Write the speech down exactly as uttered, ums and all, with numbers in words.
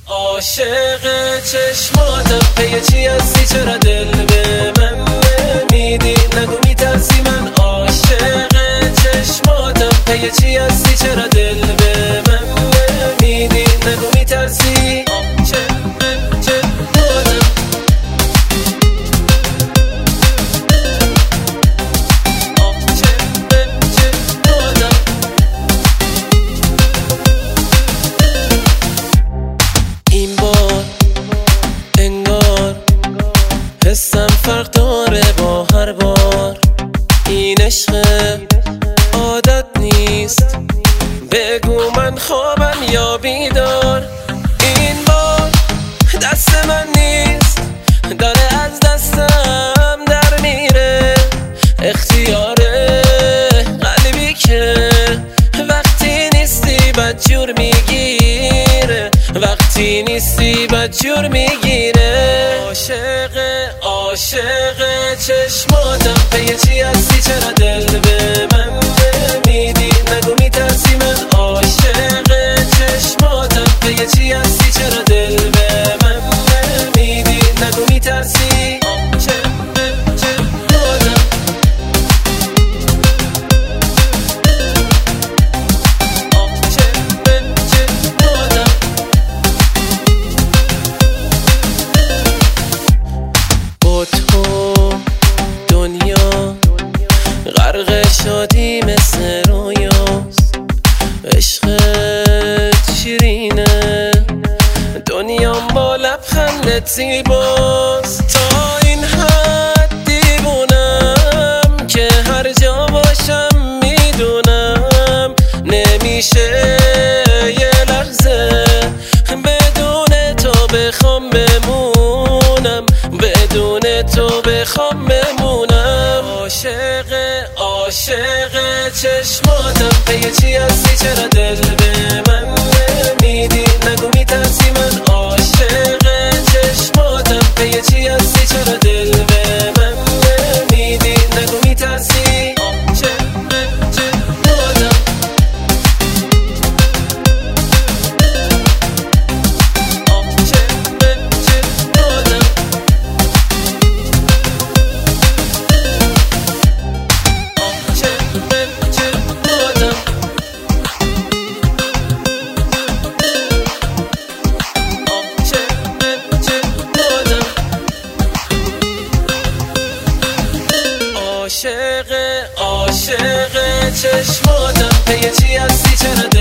عاشق چشماتم پی چی هستی؟ چرا دل به من نمیدی؟ نگو میترسی من عاشق چشماتم پی چی هستی؟ چرا دل به من نمیدی؟ نگو میترسی حسم فرق داره با هر بار، این عشق عادت نیست، بگو من خوابم یا بیدار. این بار دست من نیست، داره از دستم در میره، اختیار قلبی که وقتی نیستی بدجور میگیره، وقتی نیستی بدجور میگیره. عاشق عاشق چشماتم پی چی هستی؟ چرا دل به من نمیدی؟ نگو میترسی من عاشق چشماتم پی چی هستی؟ چرا دل به من نمیدی؟ نگو میترسی غرق شادی مثل رویاست، عشقت شیرینه، دنیام با لبخندت زیباست. تا این حد دیوونم که هر جا باشم میدونم نمیشه یه لحظه بدون تو بخوام بمونم، بدون تو بخوام بمونم. عاشق عاشق چشماتم پی چی هستی؟ چرا دل به من نمیدی؟ نگو میترسی من عاشق چشماتم پی چی هستی؟ چرا دل به من نمیدی؟ نگو میترسی عاشق عاشق چشماتم پی چی هستی؟ چرا